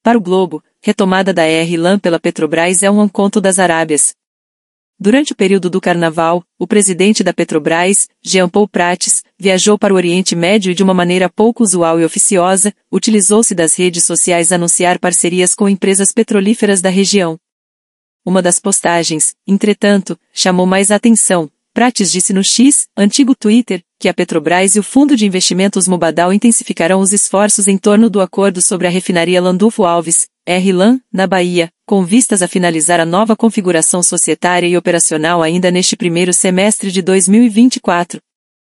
Para o Globo, retomada da RLAN pela Petrobras é um conto das Arábias. Durante o período do Carnaval, o presidente da Petrobras, Jean Paul Prates, viajou para o Oriente Médio e de uma maneira pouco usual e oficiosa, utilizou-se das redes sociais a anunciar parcerias com empresas petrolíferas da região. Uma das postagens, entretanto, chamou mais a atenção. Prates disse no X, antigo Twitter, que a Petrobras e o Fundo de Investimentos Mubadal intensificarão os esforços em torno do acordo sobre a refinaria Landulfo Alves, RLAN, na Bahia, com vistas a finalizar a nova configuração societária e operacional ainda neste primeiro semestre de 2024.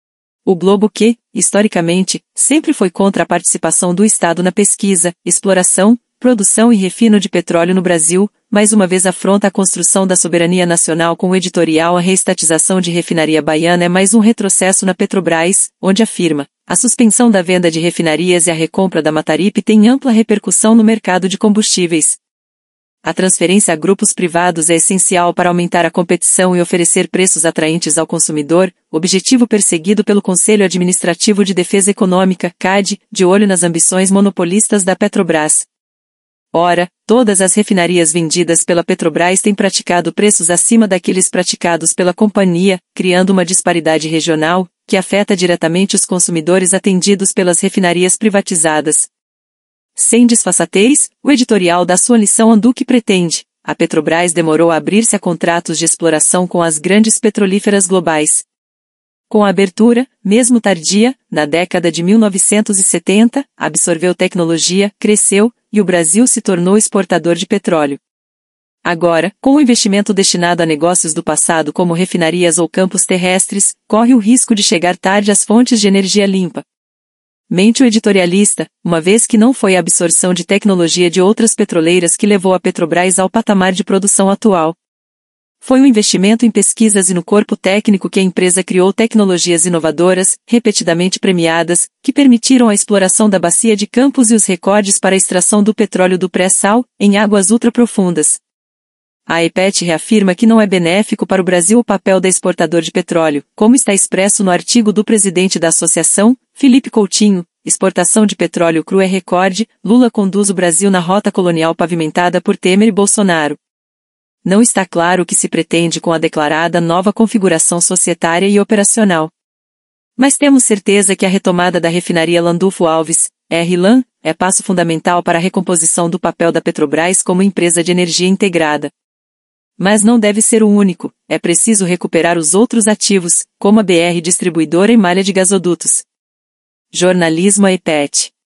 O Globo que, historicamente, sempre foi contra a participação do Estado na pesquisa, exploração, produção e refino de petróleo no Brasil, mais uma vez afronta a construção da soberania nacional com o editorial A reestatização de refinaria baiana é mais um retrocesso na Petrobras, onde afirma, a suspensão da venda de refinarias e a recompra da Mataripe tem ampla repercussão no mercado de combustíveis. A transferência a grupos privados é essencial para aumentar a competição e oferecer preços atraentes ao consumidor, objetivo perseguido pelo Conselho Administrativo de Defesa Econômica, CAD, de olho nas ambições monopolistas da Petrobras. Ora, todas as refinarias vendidas pela Petrobras têm praticado preços acima daqueles praticados pela companhia, criando uma disparidade regional, que afeta diretamente os consumidores atendidos pelas refinarias privatizadas. Sem disfarçatez, o editorial dá sua lição do que pretende. A Petrobras demorou a abrir-se a contratos de exploração com as grandes petrolíferas globais. Com a abertura, mesmo tardia, na década de 1970, absorveu tecnologia, cresceu, e o Brasil se tornou exportador de petróleo. Agora, com o investimento destinado a negócios do passado como refinarias ou campos terrestres, corre o risco de chegar tarde às fontes de energia limpa. Mente o editorialista, uma vez que não foi a absorção de tecnologia de outras petroleiras que levou a Petrobras ao patamar de produção atual. Foi um investimento em pesquisas e no corpo técnico que a empresa criou tecnologias inovadoras, repetidamente premiadas, que permitiram a exploração da bacia de Campos e os recordes para a extração do petróleo do pré-sal, em águas ultraprofundas. A EPET reafirma que não é benéfico para o Brasil o papel da exportador de petróleo, como está expresso no artigo do presidente da associação, Felipe Coutinho, exportação de petróleo cru é recorde, Lula conduz o Brasil na rota colonial pavimentada por Temer e Bolsonaro. Não está claro o que se pretende com a declarada nova configuração societária e operacional. Mas temos certeza que a retomada da refinaria Landulfo Alves, RLAN, é passo fundamental para a recomposição do papel da Petrobras como empresa de energia integrada. Mas não deve ser o único, é preciso recuperar os outros ativos, como a BR Distribuidora e malha de gasodutos. Jornalismo a EPET.